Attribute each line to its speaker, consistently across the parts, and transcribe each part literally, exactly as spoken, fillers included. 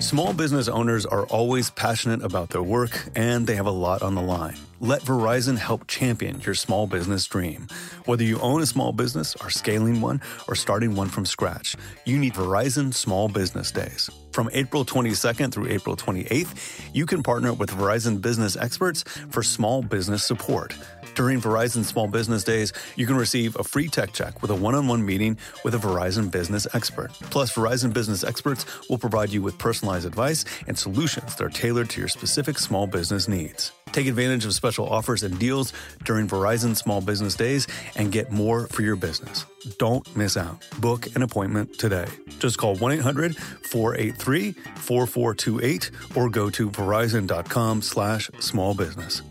Speaker 1: Small business owners are always passionate about their work, and they have a lot on the line. Let Verizon help champion your small business dream. Whether you own a small business, are scaling one, or starting one from scratch, you need Verizon Small Business Days. From April twenty-second through April twenty-eighth, you can partner with Verizon business experts for small business support. During Verizon Small Business Days, you can receive a free tech check with a one-on-one meeting with a Verizon business expert. Plus, Verizon business experts will provide you with personalized advice and solutions that are tailored to your specific small business needs. Take advantage of special offers and deals during Verizon Small Business Days and get more for your business. Don't miss out. Book an appointment today. Just call one eight hundred four eight three four four two eight or go to verizon.com slash small business.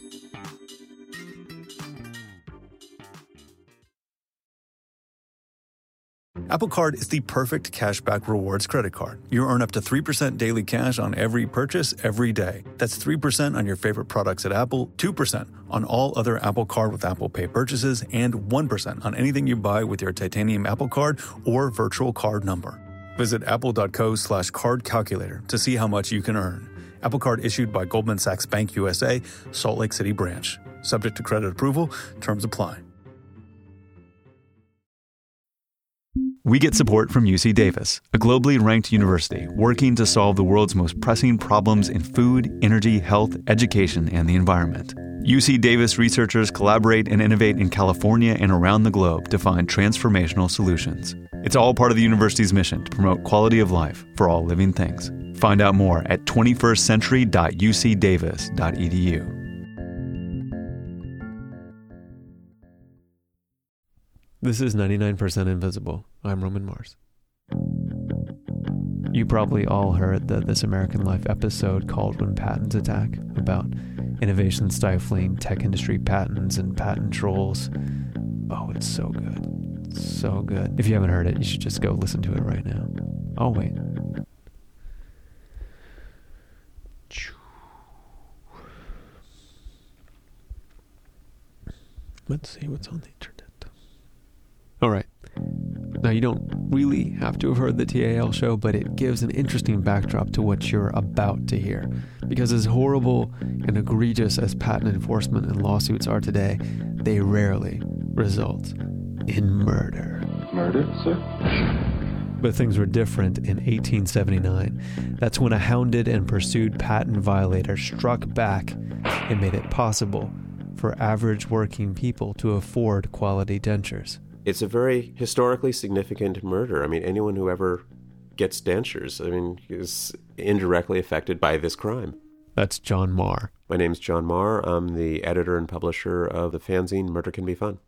Speaker 1: Apple Card is the perfect cashback rewards credit card. You earn up to three percent daily cash on every purchase every day. That's three percent on your favorite products at Apple, two percent on all other Apple Card with Apple Pay purchases, and one percent on anything you buy with your titanium Apple Card or virtual card number. Visit apple.co slash card calculator to see how much you can earn. Apple Card issued by Goldman Sachs Bank U S A, Salt Lake City branch. Subject to credit approval. Terms apply.
Speaker 2: We get support from U C Davis, a globally ranked university working to solve the world's most pressing problems in food, energy, health, education, and the environment. U C Davis researchers collaborate and innovate in California and around the globe to find transformational solutions. It's all part of the university's mission to promote quality of life for all living things. Find out more at twenty-first century dot u c davis dot e d u.
Speaker 3: This is ninety-nine percent Invisible. I'm Roman Mars. You probably all heard the This American Life episode called When Patents Attack, about innovation stifling tech industry patents and patent trolls. Oh, it's so good. It's so good. If you haven't heard it, you should just go listen to it right now. I'll wait. Let's see what's on the internet. All right. Now, you don't really have to have heard the T A L show, but it gives an interesting backdrop to what you're about to hear. Because as horrible and egregious as patent enforcement and lawsuits are today, they rarely result in murder.
Speaker 4: Murder, sir?
Speaker 3: But things were different in eighteen seventy-nine. That's when a hounded and pursued patent violator struck back and made it possible for average working people to afford quality dentures.
Speaker 5: It's a very historically significant murder. I mean, anyone who ever gets dentures, I mean, is indirectly affected by this crime.
Speaker 3: That's John Marr.
Speaker 5: My name's John Marr. I'm the editor and publisher of the fanzine Murder Can Be Fun.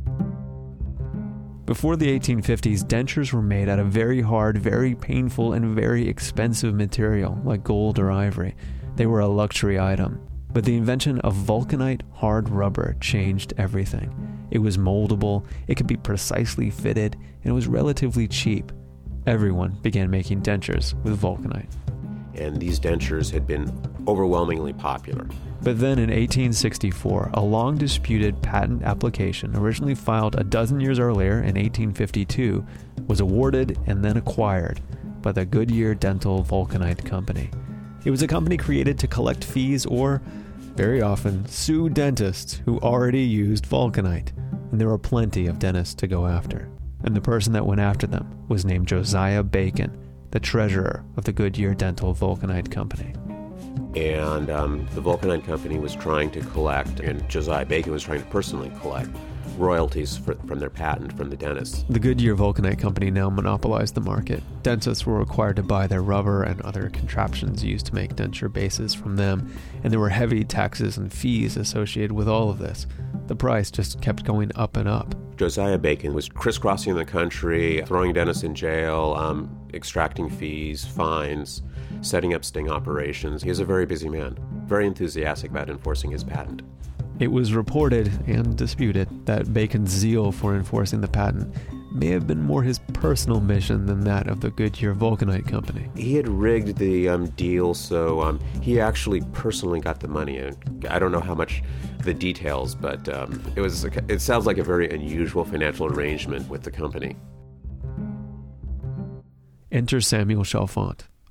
Speaker 3: Before the eighteen fifties, dentures were made out of very hard, very painful, and very expensive material, like gold or ivory. They were a luxury item. But the invention of vulcanite hard rubber changed everything. It was moldable, it could be precisely fitted, and it was relatively cheap. Everyone began making dentures with vulcanite.
Speaker 5: And these dentures had been overwhelmingly popular.
Speaker 3: But then in eighteen sixty-four, a long-disputed patent application, originally filed a dozen years earlier in eighteen fifty-two, was awarded and then acquired by the Goodyear Dental Vulcanite Company. It was a company created to collect fees or, very often, sue dentists who already used vulcanite. And there were plenty of dentists to go after. And the person that went after them was named Josiah Bacon, the treasurer of the Goodyear Dental Vulcanite Company.
Speaker 5: And um, the Vulcanite Company was trying to collect, and Josiah Bacon was trying to personally collect, royalties for, from their patent from the dentists.
Speaker 3: The Goodyear Vulcanite Company now monopolized the market. Dentists were required to buy their rubber and other contraptions used to make denture bases from them, and there were heavy taxes and fees associated with all of this. The price just kept going up and up.
Speaker 5: Josiah Bacon was crisscrossing the country, throwing dentists in jail, um, extracting fees, fines, setting up sting operations. He was a very busy man, very enthusiastic about enforcing his patent.
Speaker 3: It was reported and disputed that Bacon's zeal for enforcing the patent may have been more his personal mission than that of the Goodyear Vulcanite Company.
Speaker 5: He had rigged the um, deal so um, he actually personally got the money. And I don't know how much the details, but um, it was. It sounds like a very unusual financial arrangement with the company.
Speaker 3: Enter Samuel Chalfant,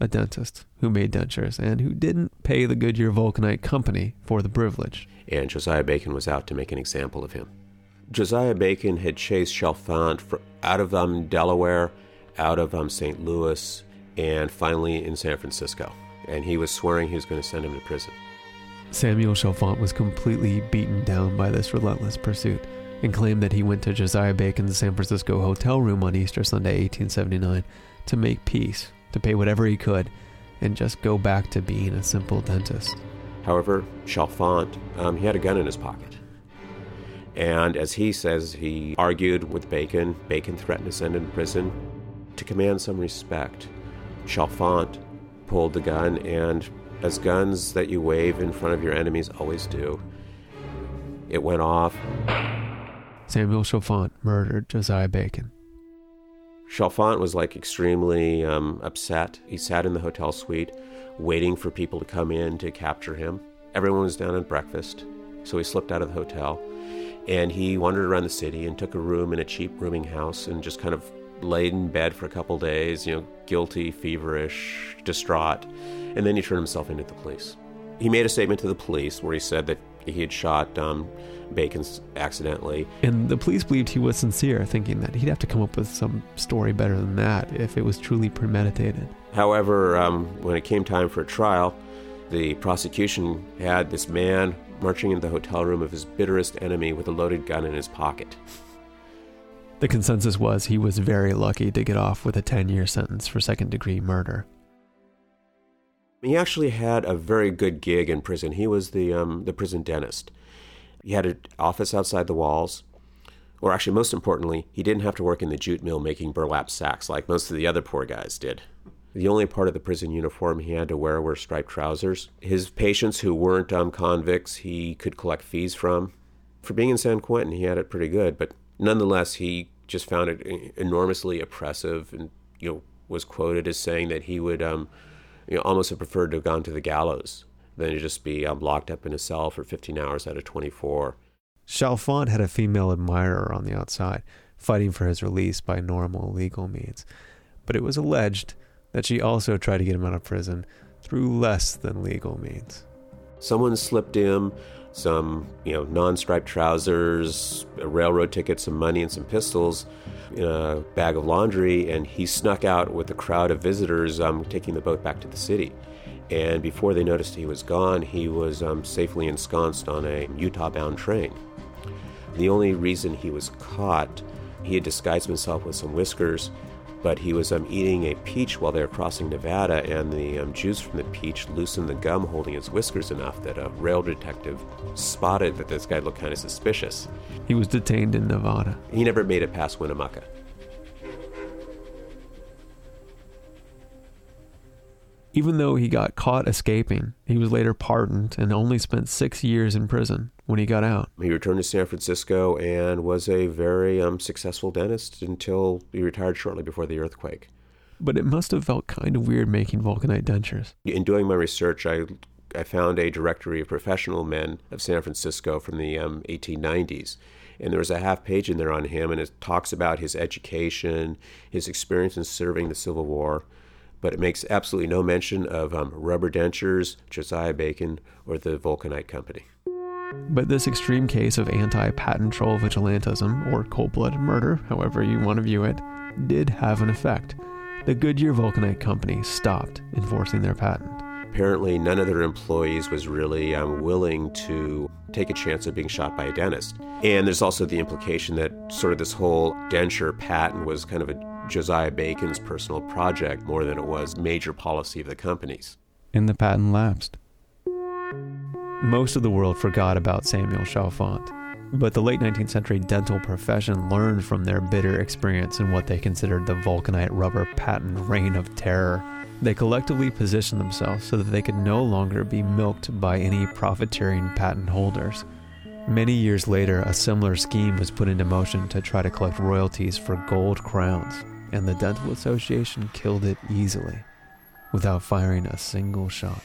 Speaker 3: a dentist who made dentures and who didn't pay the Goodyear Vulcanite Company for the privilege.
Speaker 5: And Josiah Bacon was out to make an example of him. Josiah Bacon had chased Chalfant for, out of um, Delaware, out of um, Saint Louis, and finally in San Francisco. And he was swearing he was going to send him to prison.
Speaker 3: Samuel Chalfant was completely beaten down by this relentless pursuit and claimed that he went to Josiah Bacon's San Francisco hotel room on Easter Sunday, eighteen seventy-nine, to make peace, to pay whatever he could, and just go back to being a simple dentist.
Speaker 5: However, Chalfant, um, he had a gun in his pocket. And as he says, he argued with Bacon. Bacon threatened to send him to prison to command some respect. Chalfant pulled the gun, and as guns that you wave in front of your enemies always do, it went off.
Speaker 3: Samuel Chalfant murdered Josiah Bacon.
Speaker 5: Chalfant was like extremely um, upset. He sat in the hotel suite waiting for people to come in to capture him. Everyone was down at breakfast, so he slipped out of the hotel, and he wandered around the city and took a room in a cheap rooming house and just kind of laid in bed for a couple days, you know, guilty, feverish, distraught, and then he turned himself into the police. He made a statement to the police where he said that he had shot um, Bacon accidentally.
Speaker 3: And the police believed he was sincere, thinking that he'd have to come up with some story better than that if it was truly premeditated.
Speaker 5: However, um, when it came time for a trial, the prosecution had this man marching into the hotel room of his bitterest enemy with a loaded gun in his pocket.
Speaker 3: The consensus was he was very lucky to get off with a ten-year sentence for second-degree murder.
Speaker 5: He actually had a very good gig in prison. He was the um, the prison dentist. He had an office outside the walls. Or actually, most importantly, he didn't have to work in the jute mill making burlap sacks like most of the other poor guys did. The only part of the prison uniform he had to wear were striped trousers. His patients who weren't um, convicts, he could collect fees from. For being in San Quentin, he had it pretty good, but nonetheless, he just found it enormously oppressive, and you know was quoted as saying that he would um, you know almost have preferred to have gone to the gallows than to just be um, locked up in a cell for fifteen hours out of twenty-four.
Speaker 3: Chalfant had a female admirer on the outside, fighting for his release by normal legal means. But it was alleged that she also tried to get him out of prison through less than legal means.
Speaker 5: Someone slipped him some, you know, non-striped trousers, a railroad ticket, some money, and some pistols in a bag of laundry, and he snuck out with a crowd of visitors um, taking the boat back to the city. And before they noticed he was gone, he was um, safely ensconced on a Utah-bound train. The only reason he was caught, he had disguised himself with some whiskers, but he was um, eating a peach while they were crossing Nevada, and the um, juice from the peach loosened the gum holding his whiskers enough that a rail detective spotted that this guy looked kind of suspicious.
Speaker 3: He was detained in Nevada.
Speaker 5: He never made it past Winnemucca.
Speaker 3: Even though he got caught escaping, he was later pardoned and only spent six years in prison when he got out.
Speaker 5: He returned to San Francisco and was a very um, successful dentist until he retired shortly before the earthquake.
Speaker 3: But it must have felt kind of weird making vulcanite dentures.
Speaker 5: In doing my research, I I found a directory of professional men of San Francisco from the um, eighteen nineties. And there was a half page in there on him, and it talks about his education, his experience in serving the Civil War. But it makes absolutely no mention of um, rubber dentures, Josiah Bacon, or the Vulcanite Company.
Speaker 3: But this extreme case of anti-patent troll vigilantism, or cold-blooded murder, however you want to view it, did have an effect. The Goodyear Vulcanite Company stopped enforcing their patent.
Speaker 5: Apparently, none of their employees was really um, willing to take a chance of being shot by a dentist. And there's also the implication that sort of this whole denture patent was kind of a Josiah Bacon's personal project more than it was major policy of the company's.
Speaker 3: And the patent lapsed. Most of the world forgot about Samuel Chalfant, but the late nineteenth century dental profession learned from their bitter experience in what they considered the Vulcanite rubber patent reign of terror. They collectively positioned themselves so that they could no longer be milked by any profiteering patent holders. Many years later, a similar scheme was put into motion to try to collect royalties for gold crowns, and the Dental Association killed it easily, without firing a single shot.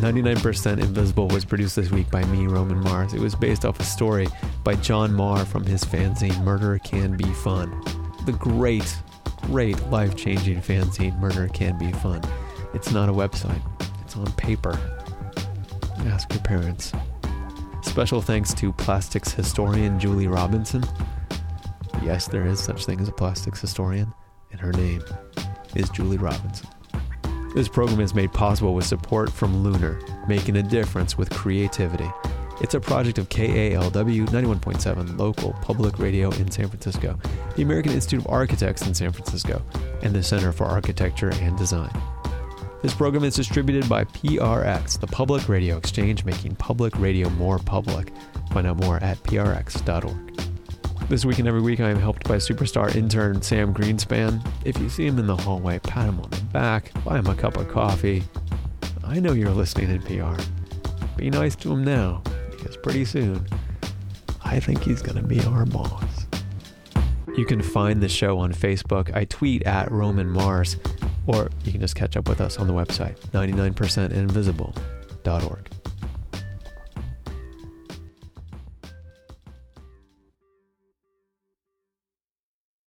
Speaker 3: ninety-nine percent Invisible was produced this week by me, Roman Mars. It was based off a story by John Marr from his fanzine Murder Can Be Fun. The great, great life-changing fanzine Murder Can Be Fun. It's not a website. It's on paper. Ask your parents. Special thanks to plastics historian Julie Robinson. Yes, there is such thing as a plastics historian, and her name is Julie Robinson. This program is made possible with support from Lunar, making a difference with creativity. It's a project of K A L W ninety-one point seven local public radio in San Francisco, the American Institute of Architects in San Francisco, and the Center for Architecture and Design. This program is distributed by P R X, the Public Radio Exchange, making public radio more public. Find out more at P R X dot org. This week and every week, I am helped by superstar intern Sam Greenspan. If you see him in the hallway, pat him on the back, buy him a cup of coffee. I know you're listening in P R. Be nice to him now, because pretty soon, I think he's going to be our boss. You can find the show on Facebook. I tweet at Roman Mars, or you can just catch up with us on the website, ninety-nine percent invisible dot org.